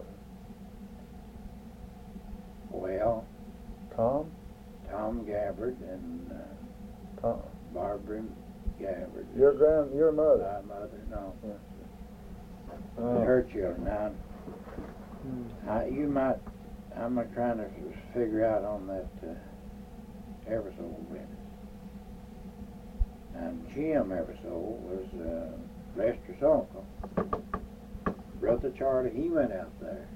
Well, Tom? Tom Gabbard and uh, Tom. Barbara Gabbard. Your grand, your mother. My mother, no. Oh. Her children. Now, I, you might, I'm trying to figure out on that uh, Eversole business. Now, Jim Eversole was uh, Lester's uncle. Brother Charlie, he went out there.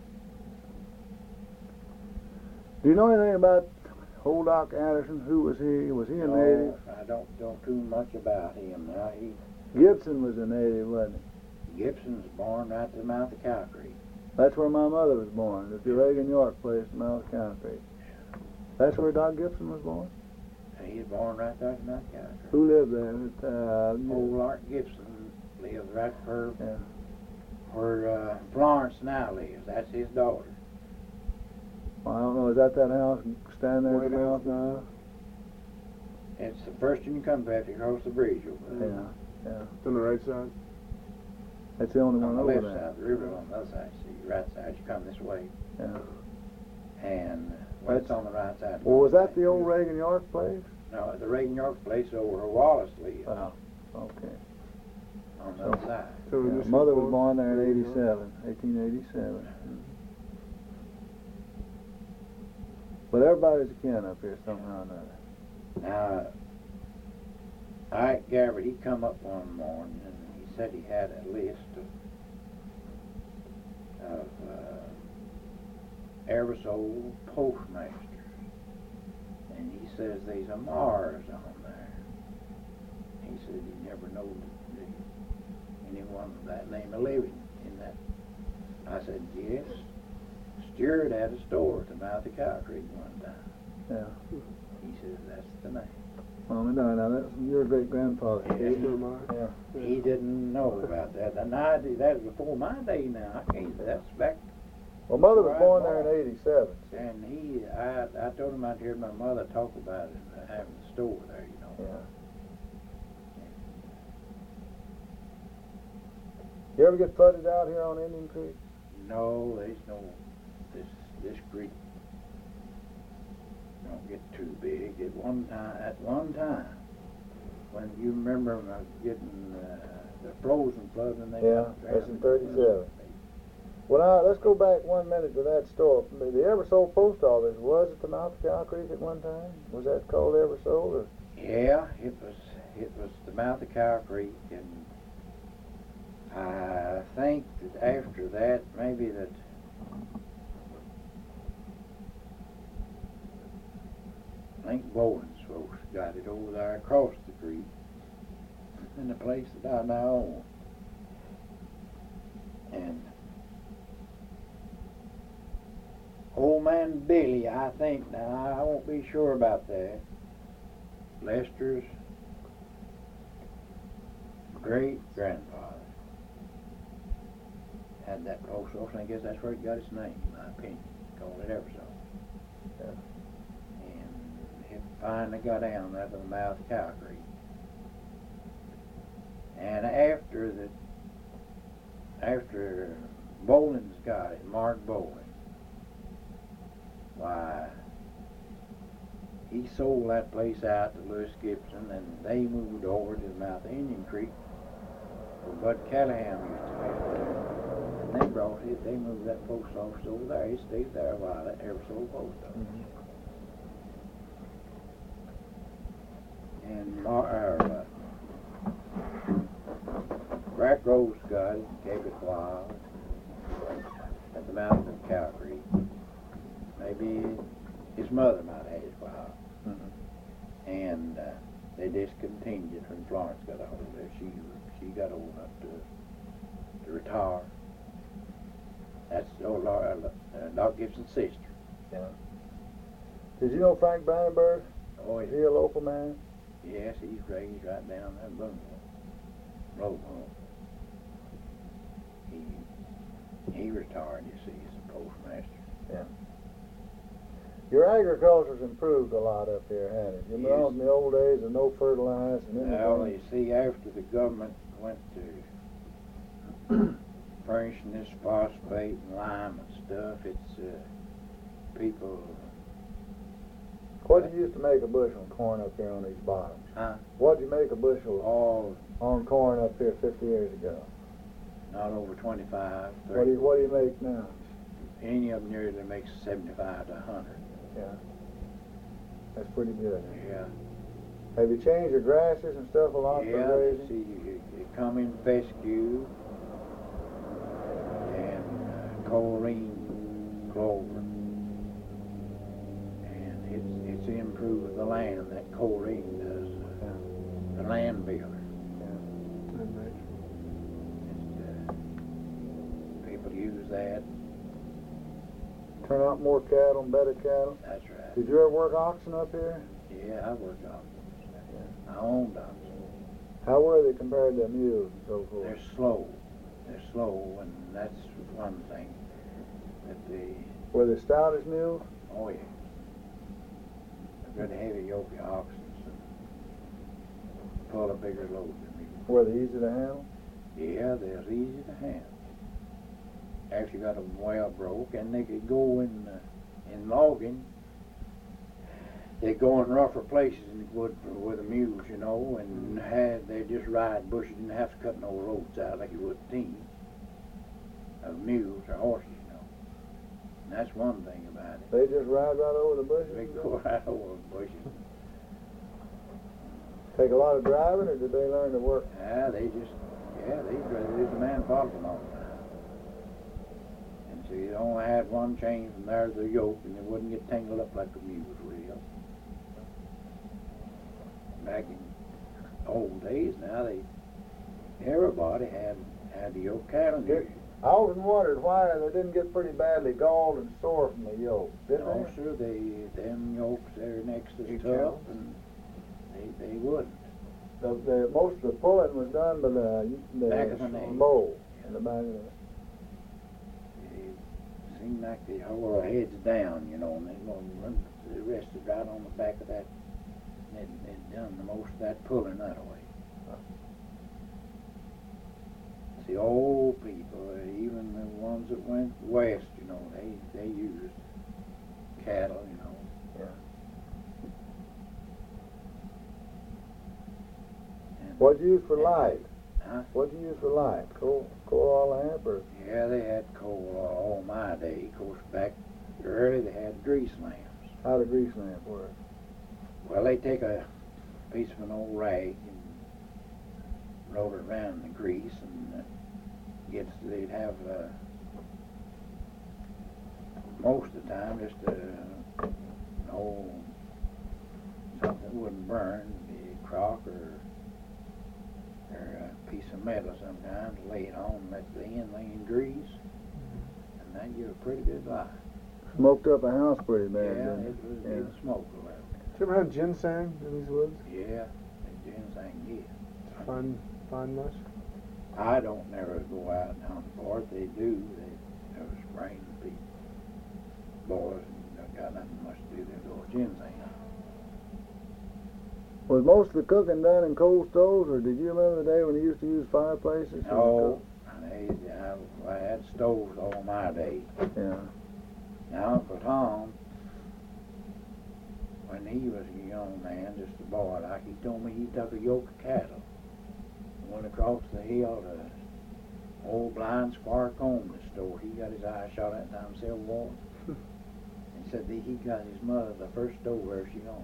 Do you know anything about Old Doc Anderson? Who was he? Was he a No, native? I don't know too much about him. Now, he, Gibson was a native, wasn't he? Gibson's born right to the mouth of Cow Creek. That's where my mother was born, at the Reagan York place in Mount Cow Creek. That's where Doc Gibson was born? He was born right there to the mouth of Cow Creek. Who lived there? Uh, Old Art Gibson lived right where, Yeah. where uh, Florence now lives. That's his daughter. Well, I don't know, is that that house standing there at the house now? It's the first one you come to after you cross the bridge over there. Yeah, yeah. It's on the right side. That's the only On one the over left there. side of the river, on the other side, see, right side, you come this way. Yeah. And, well, it's on the right side. Well, was that the old Reagan York place? No, the Reagan York place over where Wallace lived, Oh, okay. on the other side. So Yeah, this is mother was for- born there in eighty-seven, eighteen eighty-seven. But everybody's a kin up here somehow or another. Now, Ike Gabbard, he come up one morning and he said he had a list of, of uh, Eversole postmasters. And he says there's a Mars on there. He said he never knowed the, anyone of that name of living in that. I said, yes. Stewart had a store at the mouth of Cow Creek one time. Yeah. He says that's the name. Well, me darn, now that's your great grandfather. Yeah. Eight or more. Yeah. He didn't know about that. And I did, that was before my day now. I can't, that's back. Well, mother was Right, born Mom. there in eighty-seven. And he, I, I told him I'd heard my mother talk about it, uh, having the store there, you know. Yeah. You ever get flooded out here on Indian Creek? No, there's no, this, this creek don't get too big. At one time, at one time, when you remember uh, getting uh, the frozen flood when they Yeah, got that's in drowned. thirty-seven. Well, now, let's go back one minute to that store. The the Eversole post office was at the mouth of Cow Creek at one time? Was that called Eversole? Or? Yeah, it was, it was the mouth of Cow Creek, and I think that after that, maybe that I think Bowden's folks got it over there across the creek in the place that I now own. And old man Billy, I think, now I won't be sure about that, Lester's great grandfather had that post office, and I guess that's where he got his name, in my opinion. Called it Eversole. Yeah. And it finally got down there to the mouth of Cow Creek. And after the after Boland's got it, Mark Boland, why, he sold that place out to Lewis Gibson, and they moved over to the mouth of Indian Creek Bud Callahan used to live there. And they brought it, they moved that post office over there. He stayed there a while, that ever so post office. Mhm. And Mar- uh, Rack Rose got it, gave it a while, at the mouth of Cow Creek. Maybe his mother might have had it a while. Mhm. And uh, they discontinued it when Florence got older. She she got old enough to to retire. That's old Laura, uh, Doc Gibson's sister. Yeah. Did you know Frank Brandenburg? Oh, Is yeah. he a local man? Yes, he's raised right down that Boonville Road home. He he retired, you see, as a postmaster. Yeah. Your agriculture's improved a lot up here, hasn't it? You know, Yes. in the old days, there's no fertilizer and Well, anything. you see, after the government went to furnishing this phosphate and lime and stuff, it's uh, people. What did you used to make a bushel of corn up here on these bottoms? Huh? What did you make a bushel All on corn up here fifty years ago? not over twenty-five, What do thirty. you, what do you make now? Any of them nearly makes seventy-five to a hundred. Yeah. That's pretty good. Yeah. Have you changed your grasses and stuff a lot Yeah, for you grazing? see, you, you come in fescue and uh, colleen clover. And it's, it's improved the land, that colleen does, uh, the land builder. It's, uh, people use that, Turn out more cattle and better cattle. that's right. Did you ever work oxen up here? Yeah, I worked on them. I owned them. How were they compared to mules and so forth? They're slow. They're slow, and that's one thing that they, Were they stout as mules? oh yeah, a good heavy yoke of oxen and pull a bigger load than me. Were they easy to handle? Yeah, they're easy to handle. After you got them well broke, and they could go in uh, in logging. They go in rougher places than they would for, with the mules, you know, and had they just ride bushes, didn't have to cut no roads out like you would team of mules or horses, you know. And that's one thing about it. They just ride right over the bushes? They and go go? right over the bushes. Take a lot of driving, or did they learn to work? Yeah, they just, yeah, they there's a man followed them all the time. And so you only had one chain from there to the yoke, and it wouldn't get tangled up like the mules will. Back in old days, now they, everybody had had the yoke cattle. Did- I often wondered why they didn't get pretty badly galled and sore from the yoke, didn't No, they? sir, they, them yokes there next to the Big tough, cows. and they, they wouldn't. The, the, most of the pulling was done by the, the Back of the neck. bow in the back of the. It seemed like they hold their heads down, you know, and they gonna run the rest of right on the back of that. They'd, they'd done the most of that pulling that way. The old people, uh, even the ones that went west, you know, they, they used cattle, you know. Yeah. And, What'd you use for light? Huh? What'd you use for light? Coal, coal oil lamp or? Yeah, they had coal all my day. Of course, back early they had grease lamps. How did grease lamp work? Well, they take a piece of an old rag and roll it around in the grease, and uh, gets they'd have uh, most of the time just a, an old something that wouldn't burn, be a crock or or a piece of metal sometimes, lay it on, let the end lay in grease, and that give a pretty good light. Smoked up a house pretty Yeah, bad, it didn't was Yeah. it smoke a little. Did you ever have ginseng in these woods? Yeah, the ginseng, yeah. Fun, fun much? I don't never go out and hunt for it. They do. They have spraying people. Boys don't got nothing much to do. They go ginseng. Was most of the cooking done in coal stoves, or did you remember the day when you used to use fireplaces? No, they, I, I had stoves all my day. Yeah. Now Uncle Tom, when he was a young man, just a boy, like he told me he took a yoke of cattle, went across the hill to old blind Squire Combs' store. He got his eye shot at in time Civil War. He said that he got his mother the first store she owned.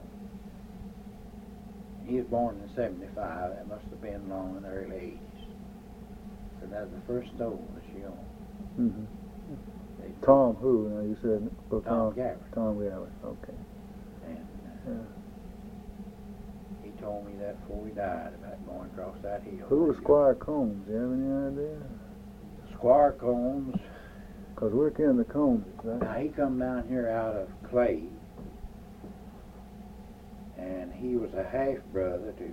He was born in seventy-five. That must have been long in the early eighties. So that's the first store that she owned. Mm-hmm. They- Tom who? Now you said well, Tom Gabbard. Tom Gabbard. Okay. And uh, Yeah. he told me that before he died about going across that hill. Who was Squire Combs? Do you have any idea? Squire Combs. Because we're kin to Combs, right? Now he come down here out of Clay, and he was a half brother to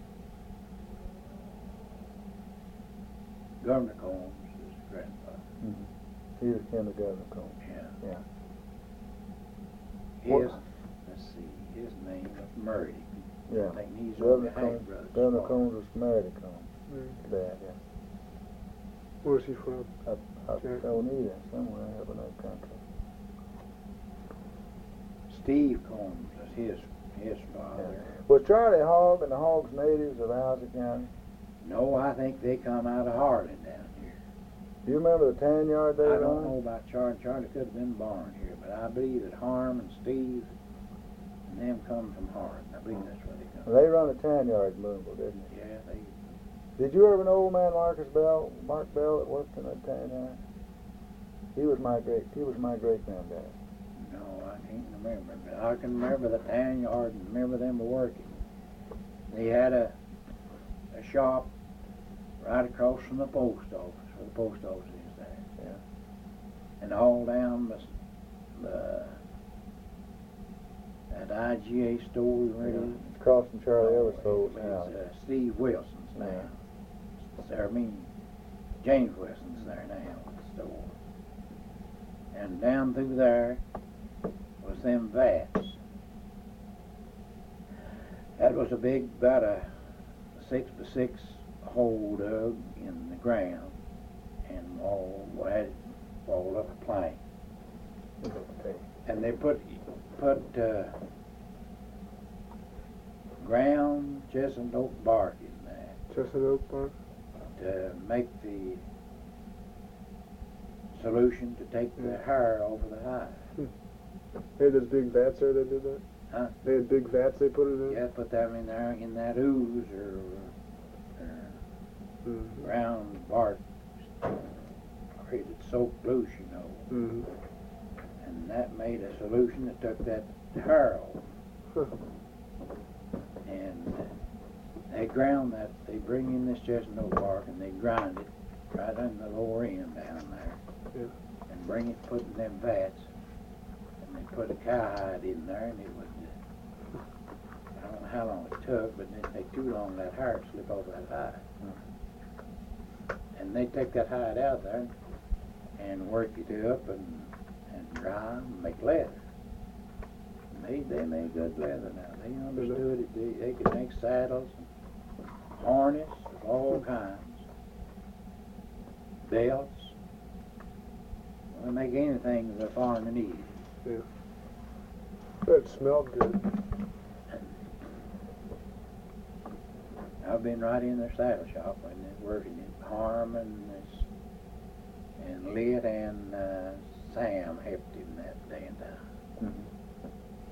Governor Combs, his grandfather. Mm-hmm. He was kin to Governor Combs. Yeah. Yeah. His, let's see, his name was Murray. Yeah. I think he's Governor only a half Combs, brother. to Governor Squire. Combs was married to Combs. Mm. Dad, yeah. Where's he from? Up, up Sure. Oneida, somewhere up in that country. Steve Combs was his his father. Was Charlie Hogg and the Hoggs natives of Alva County? No, I think they come out of Harlan down here. Do you remember the tan yard they I were don't on? know about Charlie. Charlie could have been born here, but I believe that Harm and Steve and them come from Harlan. I believe that's where they come. They run a tan yard in Louisville, didn't they? Yeah, they. Did you ever know old man Marcus Bell, Mark Bell, that worked in that tan yard? He was my great, he was my great granddad. No, I can't remember, but I can remember the tan yard and remember them working. They had a a shop right across from the post office, where the post office is there. Yeah. And all down the, the that I G A store where it is. It's across from Charlie Eversole's It's, house. uh, Steve Wilson's now. I mean, James Wilson's there now, the store. And down through there was them vats. That was a big, about a six by six hole dug in the ground, and all had walled up a plank. And they put put uh, ground chestnut oak bark in there Chestnut Oak Park? to make the solution to take the Yeah. hair over the hive. They had those big vats there that did that? Huh? They had big vats they put it in? You have to put them in there in that ooze or, or Mm-hmm. brown bark created soap loose, you know. Mm-hmm. And that made a solution that took that hair off. Huh. And they ground that, they bring in this chestnut oak bark and they grind it right in the lower end down there. Yeah. And bring it, put in them vats. And they put a cowhide in there and it would, uh, I don't know how long it took, but it didn't take too long that hair to slip off that hide. And they take that hide out there and work it up and, and dry and make leather. And they, they made good leather now. They understood it. They, they could make saddles and harness of all kinds. Belts. They make anything that a farmer needs. It smelled good. I've been right in their saddle shop when they're working in Harmon and Lit and uh, Sam helped him that day and time. Mm-hmm.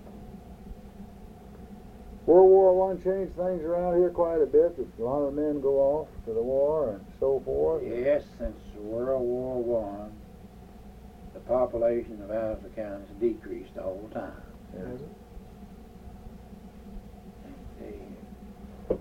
World War One changed things around here quite a bit. A lot of men go off to the war and so forth. Yes, since World War One, the population of Alva County has decreased all the time. Yeah. Has it? The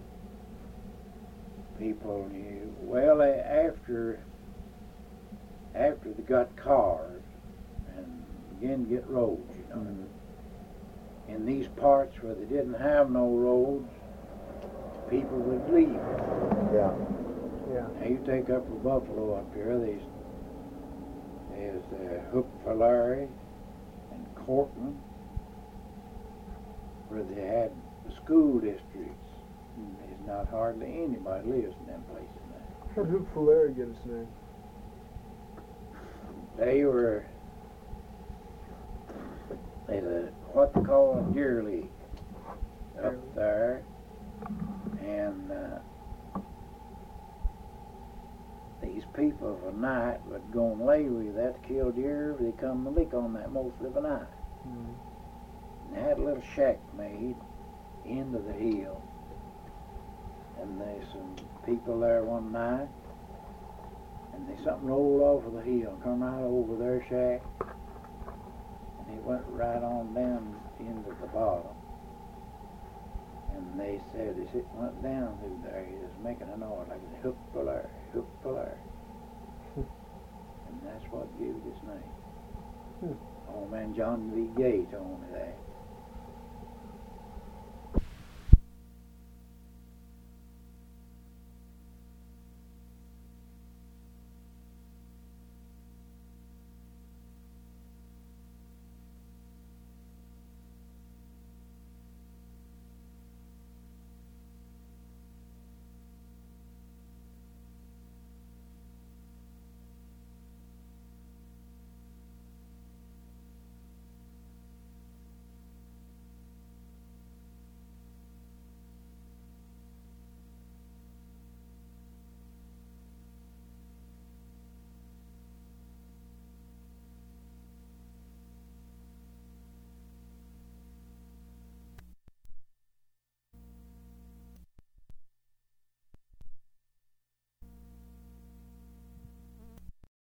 people knew well they, after after they got cars and began to get roads, you know. Mhm. In these parts where they didn't have no roads, people would leave. Yeah. Yeah. Now you take Upper Buffalo up here, there's there's uh, Hook for Larry and Cortland, where they had the school districts. And there's not hardly anybody lives in them places now. How did Hoop Fuller get its name? They were there's a what they call a deer league up there, and uh, people of a night would go and lay with that to kill deer. They come and lick on that mostly of a night. Mm. And they had a little shack made into the hill. And there's some people there one night. And they something rolled off of the hill and come right over their shack. And it went right on down into the bottom. And they said as it went down through there, it was making a noise like a hook puller, hook puller. And that's what gave it its name. Hmm. Old man John V. Gay told me that.